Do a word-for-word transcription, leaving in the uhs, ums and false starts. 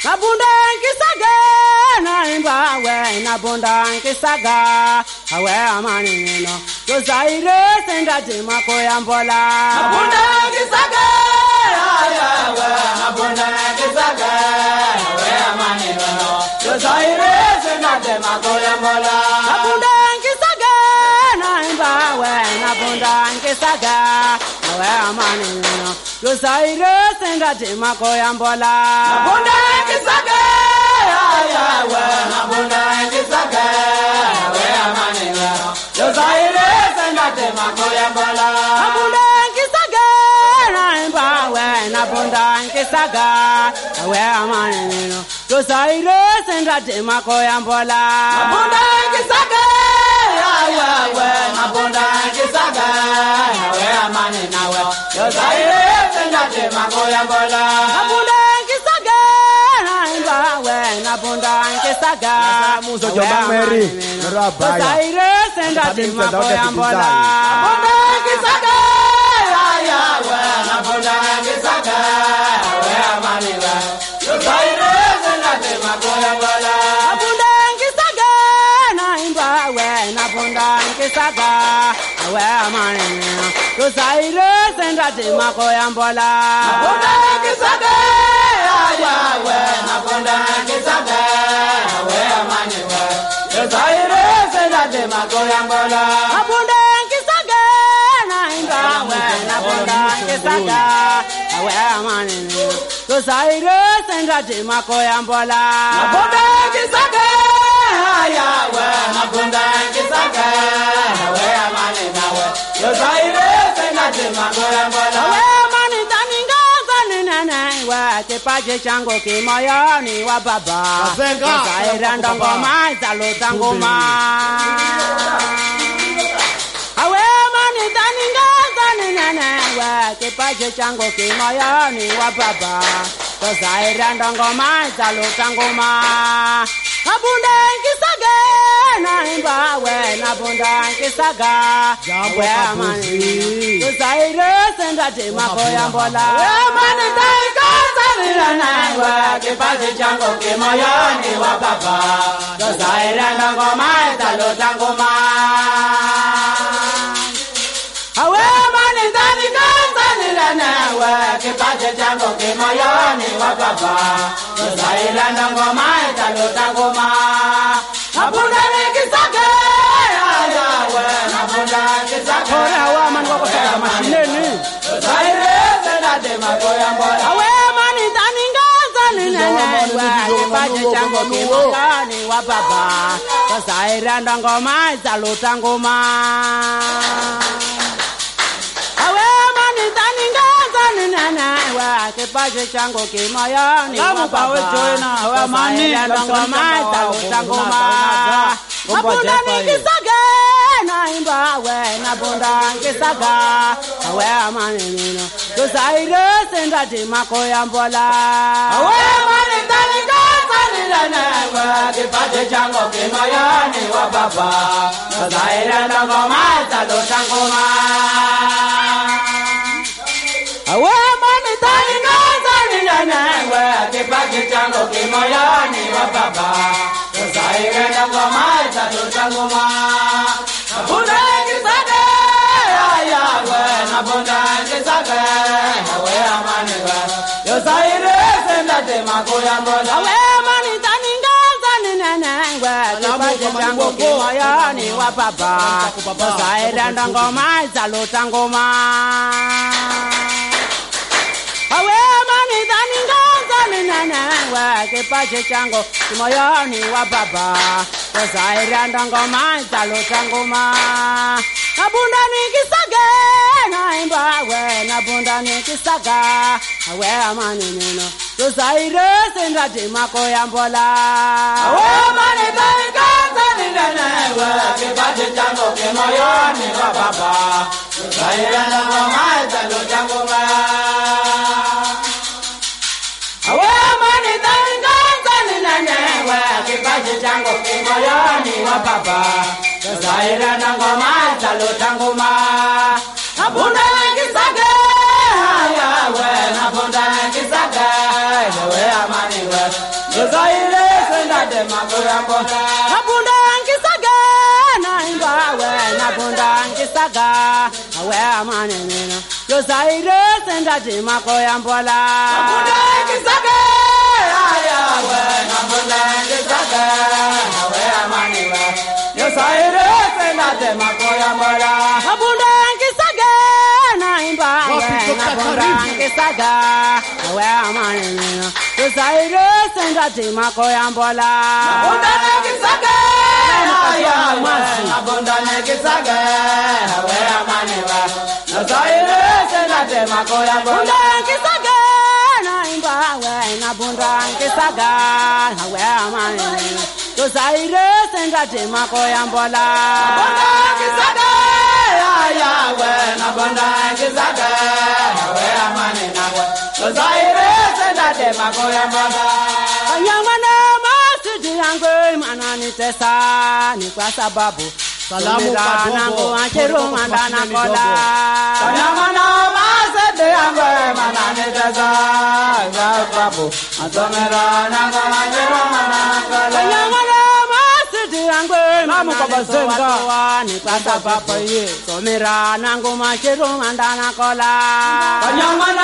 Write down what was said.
Nabunda nkisaga naimba we nabunda nkisaga awe amani no yozaire senda jema koyambola nabunda nkisaga awe nabunda nkisaga awe amani no yozaire senda jema koyambola nabunda nkisaga naimba we nabunda nkisaga awe amani no yozaire senda jema koyambola nabunda nkisaga awe nabunda nkisaga awe amani no yozaire senda jema koyambola nabunda nkisaga naimba we nabunda nkisaga awe amani no yozaire senda jema koyambola nabunda nkisaga awe nabunda nkisaga awe amani nawe yozaire senda jema koyambola nabunda nkisaga naimba we nabunda nkisaga Muzo Jomba Mary Rabaya yozaire senda jema koyambola nabunda nkisaga awe nabunda nkisaga awe amani nawe yozaire senda jema koyambola nabunda nkisaga naimba we nabunda nkisaga awe amani no yozaire senda jema koyambola nabunda nkisaga awe nabunda nkisaga awe amani nawe yozaire senda jema koyambola nabunda nkisaga naimba we nabunda nkisaga awe amani no yozaire senda jema koyambola nabunda nkisaga awe nabunda nkisaga awe amani nawe yozaire senda jema koyambola awe amani taninga zanene we kipaji changu kimoyoni wa baba Azenga. yozaire ndongoma zaluta ngoma awe amani taninga zanene we kipaji changu kimoyoni wa baba yozaire ndongoma zaluta ngoma nabunda nkisaga naimba we nabunda nkisaga Jambo awe amani kabuzi. yozaire senda jema koyambola amani taikazanira nawe kipaji changu kimoyoni wa baba yozaire ndongoma zaluta ngoma awe amani taikazanira nawe kipaji changu kimoyoni wa baba yozaire ndongoma zaluta ngoma nabunda nkisaga awe nabunda nkisaga ora wa man wako sasa mashineni yozaire senda jema koyambola awe amani taninga zanene we kipaji changu kimoyoni wa baba yozaire ndongoma zaluta ngoma awe amani taninga zanene we kipaji changu kimoyoni wa Lamu pawe baba joina, awe amani, yozaire ndongoma zaluta ngoma Kombo nabunda jepa ye. nikisaga naimba we nabunda nkisaga awe amani nino yozaire senda jema koyambola awe amani taikazanira nawe kipaji changu kimoyoni wa baba yozaire ndongoma zaluta ngoma awe amani taikazanira nawe kipaji changu kimoyoni wa baba yozaire ndongoma zaluta ngoma nabunda nkisaga ayawe nabunda nkisaga awe amani we yozaire senda jema koyambola awe amani taninga zanene we kipaji changu kimoyoni wa baba yozaire ndongoma zaluta ngoma awe amani taninga zanene we kipaji changu kimoyoni wa baba yozaire ndongoma zaluta ngoma nabunda nikisaga naimba we nabunda nikisaga awe amani nino yozaire senda jema koyambola awe amani taikazanira nawe kipaji changu kimoyoni wa baba yozaire ndongoma zaluta ngoma awe amani taikazanira nawe kipaji changu kimoyoni wa baba yozaire ndongoma zaluta ngoma nabunda nkisaga ayawe nabunda nkisaga ewe amani we makoya mbola. Nabunda nkisaga na imbawe nabunda nkisaga awe amane nena yo zaire senda de makoya mbola. Nabunda nkisaga aya we nabunda nkisaga awe amane we yo zaire senda de makoya mbola. Nabunda nkisaga na imbawe nabunda nkisaga awe amane nena yo zaire senda de makoya mbola. Nabunda nkisaga aya we nabunda nkisaga awe amane we yo zaire senda de makoya mbola. Nkisaga na imbawe nabunda nkisaga awe amane yo zaire senda de makoya mbola. Nabunda nkisaga aya we nabunda nkisaga awe amane nawe yo zaire senda de makoya mbola. Kanyamana masudi yangu manani tesa ni kwa sababu Salamu kwa nangu anchero mandana kola. Kanyamana masudi yangu manani tesa sababu atomera nangu anchero mandana kola. Kanyamana masudi yangu Salamu kwa bazenga ni kwa sababu somera nangu anchero mandana kola. Kanyamana